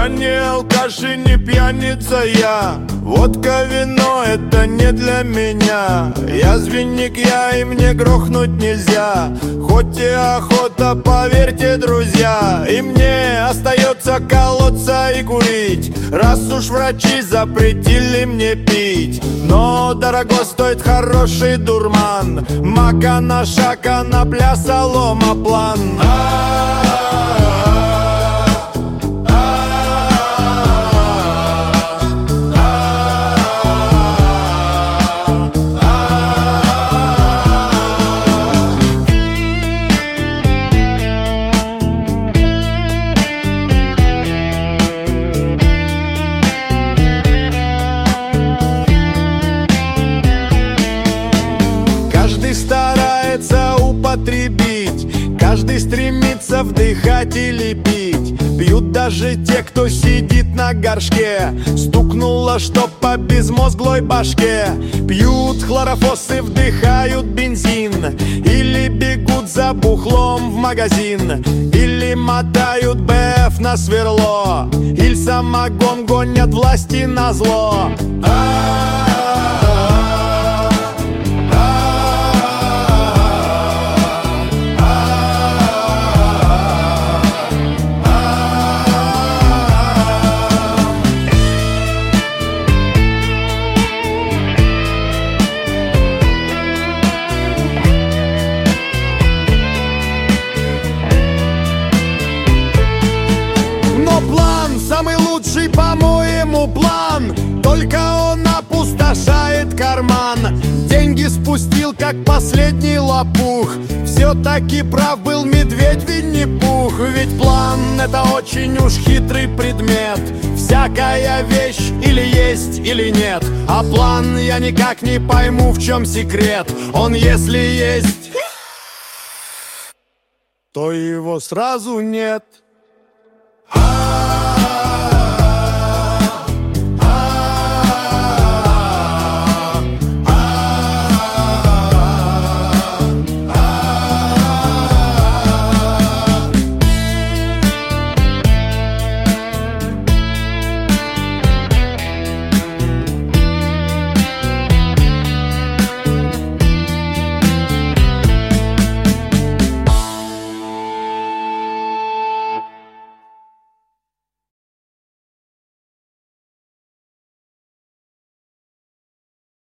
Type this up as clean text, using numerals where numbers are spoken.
Я не алкаш и не пьяница я. Водка, вино — это не для меня. Я звенник, я, и мне грохнуть нельзя. Хоть и охота, поверьте, друзья. И мне остается колоться и курить, раз уж врачи запретили мне пить. Но дорого стоит хороший дурман. Мака, наша конопля, солома, план. Каждый старается употребить, каждый стремится вдыхать или пить. Пьют даже те, кто сидит на горшке. Стукнуло, что по безмозглой башке. Пьют хлорофоссы, вдыхают бензин, или бегут за бухлом в магазин, или мотают БФ на сверло, или самогон гонят власти назло. Самый лучший, по-моему, план, только он опустошает карман. Деньги спустил, как последний лопух. Все-таки прав был медведь Винни-Пух. Ведь план — это очень уж хитрый предмет. Всякая вещь или есть, или нет. А план я никак не пойму, в чем секрет. Он если есть, то его сразу нет.